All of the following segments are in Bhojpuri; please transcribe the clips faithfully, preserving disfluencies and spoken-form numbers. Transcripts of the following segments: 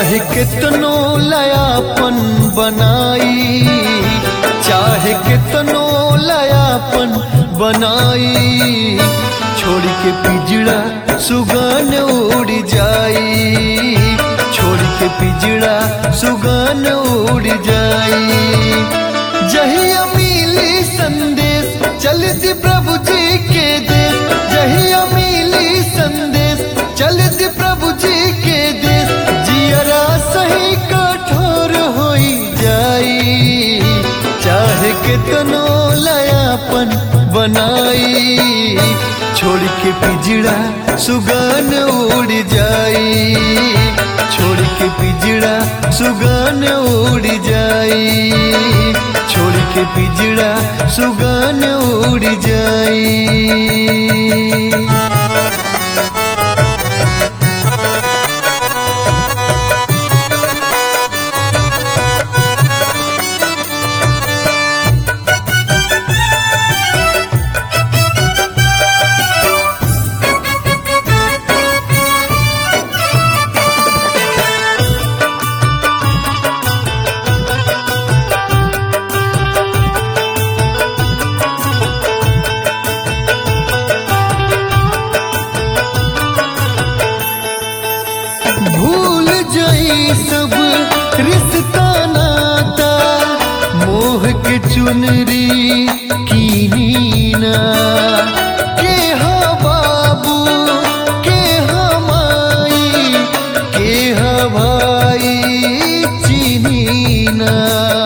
चाहे कितनो लयापन बनाई, चाहे कितनो लयापन बनाई, छोड़ के पिजड़ा सुगन उड़ जाई, छोड़ के पिजड़ा सुगन उड़ जाई। जहिया मिली संदेश चलती प्रभु जी के देश, जहिया मिली संदेश चलती प्रभु जी के देश, जियरा सही कठोर होई जाई, चाहे कितनो लयापन बनाई, छोड़ के पिजड़ा सुगन उड़ जाई, छोड़ के पिजड़ा सुगन उड़ जाई, छोड़ के पिजड़ा सुगन उड़ जाई। भूल जाई सब रिश्ता नाता, मोह के चुनरी कीनी ना, के हा बाबू के हा माई, के हा भाई चीनी ना।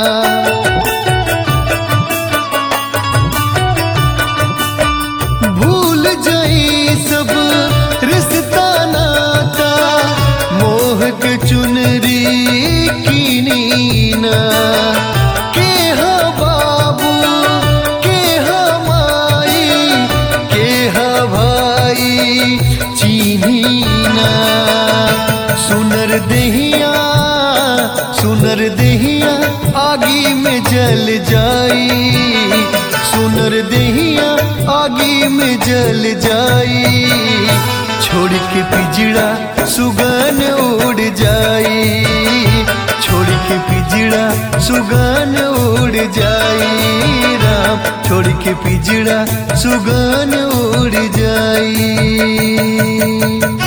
भूल जाई सब रिश्ता नाता, मोह के चुनरी कीनी ना, के हा बाबू के हा माई, के हा भाई चीनी ना। सुनर दहिया सुनर दहिया आगी में जल जाई, सुनर दहिया आगी में जल जाई, छोड़ के पिजड़ा सुगन उड़ जाई, छोड़ के पिजड़ा सुगन उड़ जाई, राम छोड़ के पिजड़ा सुगन उड़ जाई।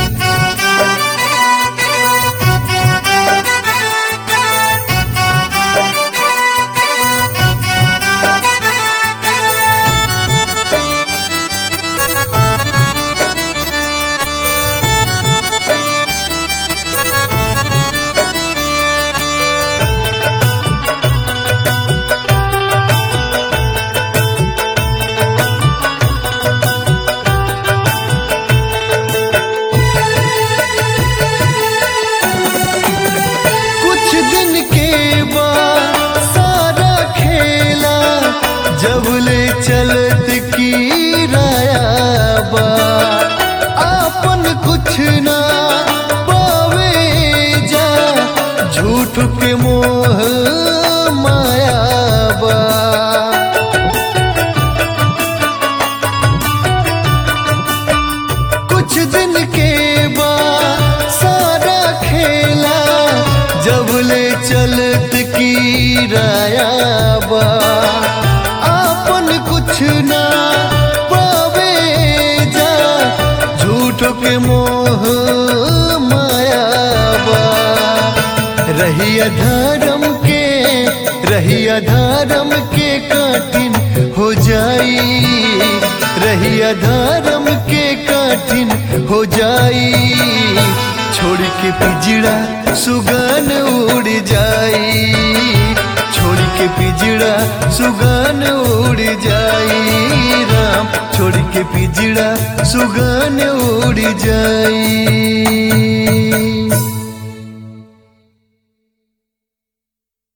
जबले चलत की रायाबा, आपन कुछ ना पावे जा, झूठ के मोह मायाबा। कुछ दिन के बाद सारा खेला, जबले चलत की रायाबा, कुछ ना पावे जा, झूठ के मोह मायाबा। रहिया धर्म के रहिया धर्म के कठिन हो जाई, रहिया धर्म के कठिन हो जाई, छोड़ के पिजड़ा सुगन उड़ जाई, छोड़ के पिजड़ा सुगन उड़ जाई, राम छोड़ के पिजड़ा सुगन उड़ जाई।